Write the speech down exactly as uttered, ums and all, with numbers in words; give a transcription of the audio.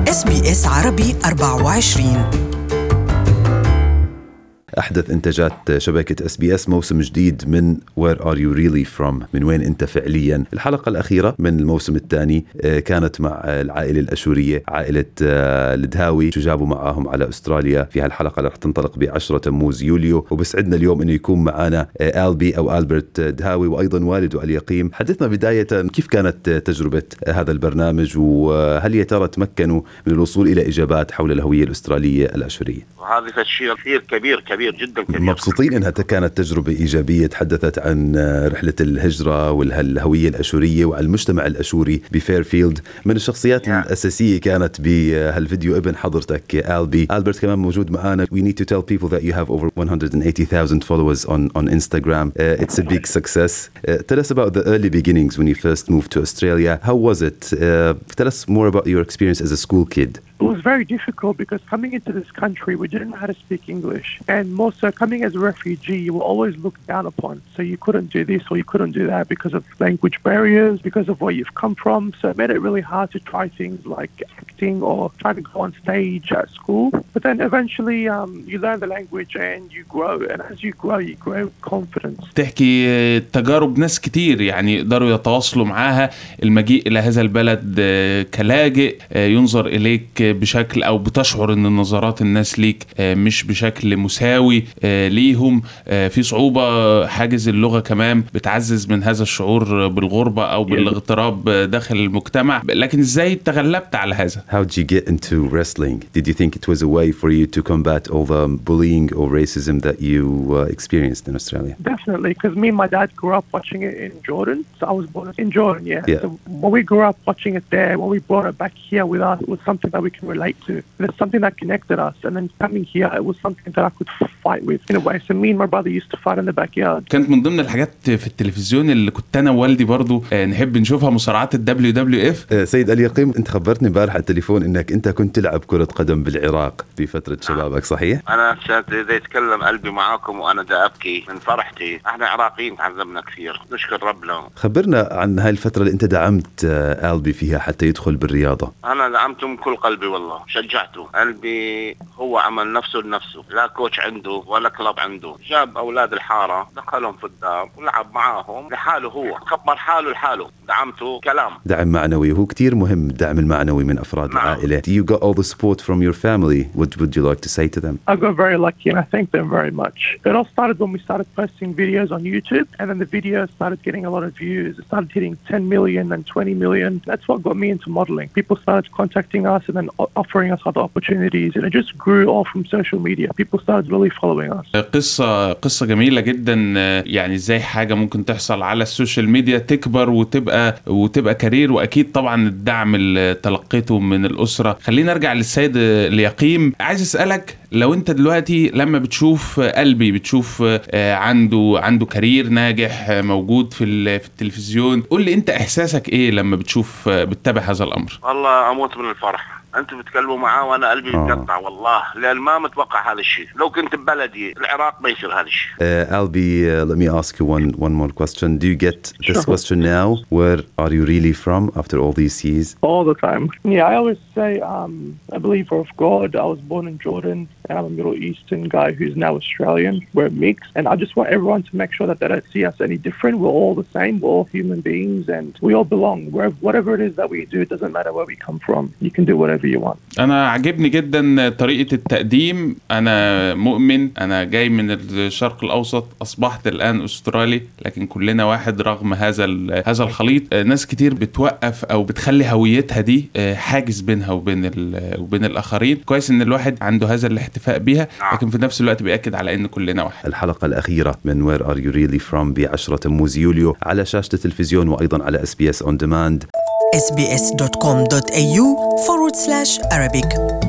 إس بي إس عربي أربعة وعشرين. أحدث إنتاجات شبكة إس بي إس موسم جديد من Where Are You Really From؟ من وين أنت فعليا؟ الحلقة الأخيرة من الموسم الثاني كانت مع العائلة الأشورية، عائلة الدهاوي، جابوا معاهم على أستراليا. في هالحلقة رح تنطلق بعشرة تموز يوليو، وبسعدنا اليوم أنه يكون معنا ألبي أو ألبرت دهاوي وأيضا والده اليقيم. حدثنا بداية كيف كانت تجربة هذا البرنامج، وهل يا ترى تمكنوا من الوصول إلى إجابات حول الهوية الأسترالية الأشورية؟ وهذا الشيء كثير كبير كبير جدا كبير. مبسوطين انها كانت تجربة ايجابية، تحدثت عن رحلة الهجرة والهوية الاشورية وعن المجتمع الاشوري بفيرفيلد. من الشخصيات yeah. الاساسية كانت بهالفيديو ابن حضرتك ألبي. ألبرت كمان موجود معنا. We need to tell people that you have over one hundred eighty thousand followers on on Instagram. Uh, it's a big success. Uh, tell us about the early beginnings when you first moved to Australia. How was it? Uh, tell us more about your experience as a school kid. It was very difficult because coming into this country, we didn't know how to speak English. And most so coming as a refugee, you were always looked down upon. So you couldn't do this or you couldn't do that because of language barriers, because of where you've come from. So it made it really hard to try things like acting or try to go on stage at school. But then eventually um, you learn the language and you grow. And as you grow, you grow confidence. تحكي تجارب ناس كتير يعني يقدروا يتواصلوا معاها. المجيء إلى هذا البلد كلاجئ ينظر إليك بشكل أو بتشعر أن نظرات الناس ليك مش بشكل مساوي ليهم. في صعوبة حاجز اللغة كمان بتعزز من هذا الشعور بالغربة أو بالاغتراب داخل المجتمع. لكن إزاي تغلبت على هذا؟ How did you get into wrestling? Did you think it was a way for you to combat all the bullying or racism that you uh, experienced in Australia? Definitely, because me and my dad grew up watching it in Jordan. So I was born in Jordan, yeah. yeah. So when we grew up watching it there, when we brought it back here with us, it was something that we can relate to. There's something that connected us, and then coming here, it was something that I could fight with in a way. So me and my brother used to fight in the backyard. كانت من ضمن الحاجات في التلفزيون اللي كنت أنا ووالدي برضو نحب نشوفها مصارعات ال دبليو دبليو إف. سيد اليقيم، أنت خبرتني امبارح على التليفون إنك أنت كنت تلعب كرة قدم بالعراق في فترة شبابك، صحيح؟ أنا شاهد إذا يتكلم قلبي معاكم وأنا دا أبكي من فرحتي. إحنا عراقيين تعذبنا كثير، نشكر ربنا. خبرنا عن هاي الفترة اللي أنت دعمت ألبي فيها حتى يدخل بالرياضة. أنا دعمته من كل قلبي والله، شجعته. قلبي هو عمل نفسه لنفسه، لا كوتش عنده ولا كلاب عنده. جاب أولاد الحارة دخلهم في الدار ولعب معاهم لحاله، هو كبر حاله لحاله. دعمته كلام، دعم معنوي. هو كتير مهم الدعم المعنوي من أفراد نعم. العائلة. You got all the support from your family. What would you like to say to them? I got very lucky and I thank them very much. It all started when we started posting videos on YouTube, and then the videos started getting a lot of views. It started hitting ten million and twenty million. That's what got me into modeling. People started contacting us and then offering us other opportunities, and it just grew all from social media. People started really following us. قصة قصة جميلة جدا. يعني ازاي حاجة ممكن تحصل على السوشيال ميديا تكبر وتبقى وتبقى كارير، واكيد طبعا الدعم اللي تلقيته من الأسرة. خلينا نرجع للسيد اليقيم. عايز اسألك، لو انت دلوقتي لما بتشوف قلبي بتشوف عنده عنده كارير ناجح موجود في في التلفزيون، قول لي انت احساسك ايه لما بتشوف بتتابع هذا الامر؟ والله اموت من الفرح. انتوا بتكلموا معاه وانا قلبي يتقطع والله، لان ما متوقع هذا الشيء. لو كنت ببلدي العراق ما يصير هذا الشيء. uh, Albi, uh, let me ask you one one more question. Do you get this sure. question now? Where are you really from after all these years? All the time. Yeah, I always say um, I believe of God. I was born in Jordan, and I'm a Middle Eastern guy who's now Australian. We're mixed, and I just want everyone to make sure that they don't see us any different. We're all the same. We're all human beings, and we all belong. Wherever, whatever it is that we do, it doesn't matter where we come from. You can do whatever you want. أنا عجبني جدا طريقة التقديم. أنا مؤمن، أنا جاي من الشرق الأوسط، أصبحت الآن أسترالي، لكن كلنا واحد رغم هذا هذا الخليط. ناس كتير بتوقف أو بتخلي هويتها دي حاجز بينها وبين وبين الآخرين. كويس إن الواحد عنده هذا الاحتفاء بها، لكن في نفس الوقت بيأكد على إن كلنا واحد. الحلقة الأخيرة من Where Are You Really From بعشرة تموز يوليو على شاشة التلفزيون وأيضا على إس بي إس On Demand. إس بي إس دوت كوم دوت إيه يو forward slash Arabic